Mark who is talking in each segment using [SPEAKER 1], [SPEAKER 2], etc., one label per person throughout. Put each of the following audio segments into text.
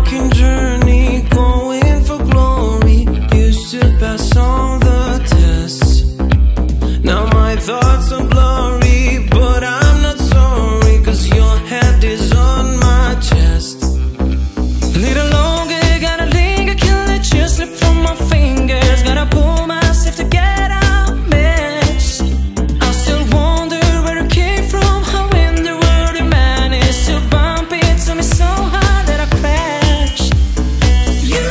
[SPEAKER 1] walking journey, going for glory. Used to pass all the tests. Now my thoughts are blurry, but I'm not sorry, 'cause your head is on my chest. Little longer, gotta linger, can't let you slip from my fingers. Gotta pull myself to get out of mess. I still wonder where it came from, how in the world it managed to bump into me so hard that I crashed. You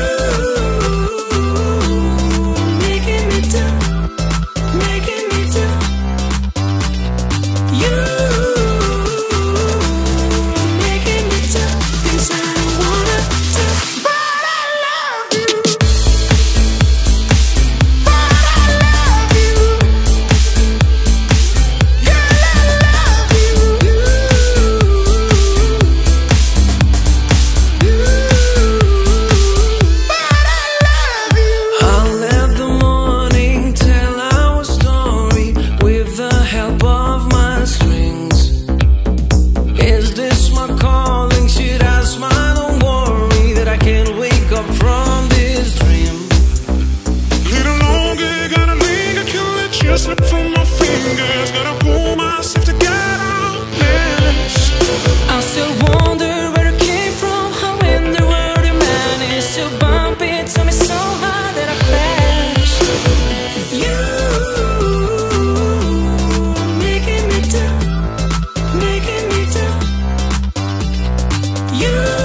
[SPEAKER 1] making me do, making me do. You making me do things I don't wanna do. But I love you. But I love you. Girl, I love you. But I love you. I'll let the morning tell our story with the help of my strings. Is this my calling? Should I smile or worry that I can't wake up from this dream?
[SPEAKER 2] Little longer, gotta linger, can't let you slip from my fingers. Gotta pull myself together. Yes.
[SPEAKER 1] I still wonder where it came from, how in the world it managed to bump into me so hard that I crashed. You making me do, making me do. You